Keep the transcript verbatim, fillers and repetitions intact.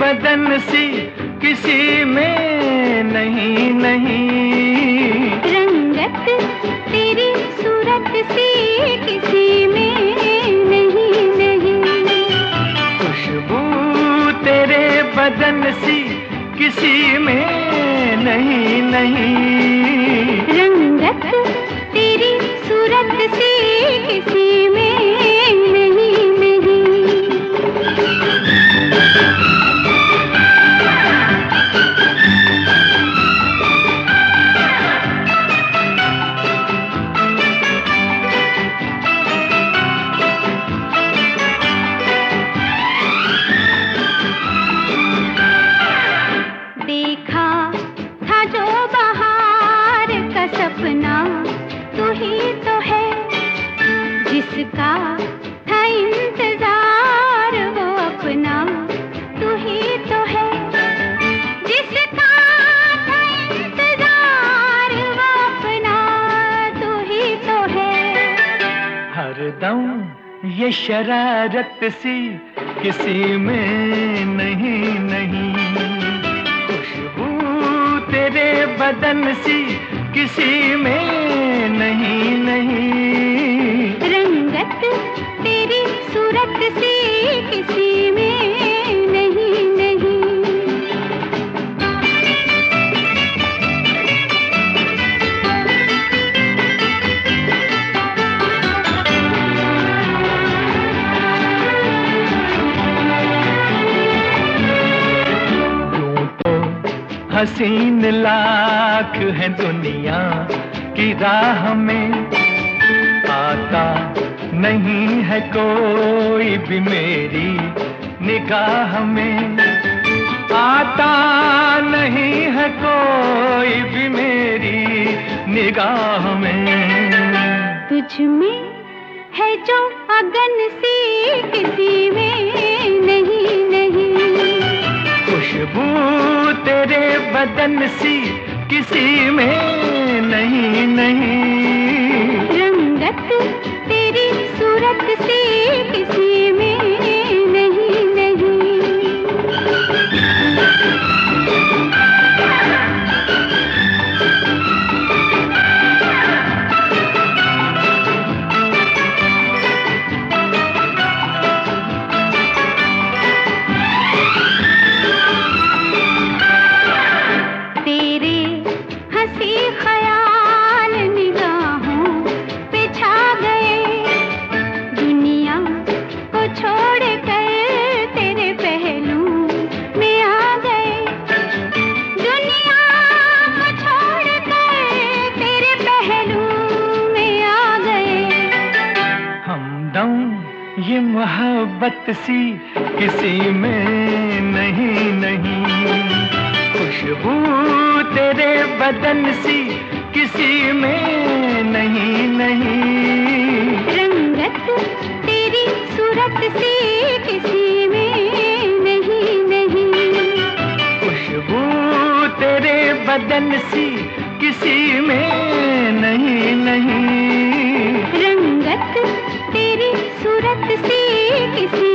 बदन सी किसी में नहीं नहीं, रंगत तेरी सूरत सी किसी में नहीं नहीं, खुशबू तेरे बदन सी किसी में नहीं नहीं, रंगत तेरी सूरत सी किसी में नहीं नहीं। देखा था जो बहार का सपना तू ही तो है, जिसका था इंतजार वो अपना तू ही तो है, जिसका था इंतजार वो अपना तू ही तो है। हरदम ये शरारत सी किसी में नहीं नहीं, खुशबू तेरे बदन सी किसी में नहीं नहीं, रंगत तेरी सूरत सी किसी में नहीं नहीं। हसीन लाख है दुनिया की राह में, आता नहीं है कोई भी मेरी निगाह में, आता नहीं है कोई भी मेरी निगाह में। तुझ में है जो अगन सी किसी में नहीं नहीं, खुशबू तेरे बदन सी किसी में नहीं नहीं, रंगत तेरी सूरत सी किसी में नहीं नहीं। तेरे हंसी ख्याल निगाहों पे छा गए, दुनिया को छोड़ कर तेरे पहलू में आ गए, दुनिया को छोड़ कर तेरे पहलू में आ गए। हमदम ये मोहब्बत सी किसी में नहीं नहीं, खुशबू तेरे बदन सी किसी में नहीं नहीं, रंगत तेरी सूरत सी किसी में नहीं नहीं, खुशबू तेरे बदन सी किसी में नहीं नहीं, रंगत तेरी सूरत सी किसी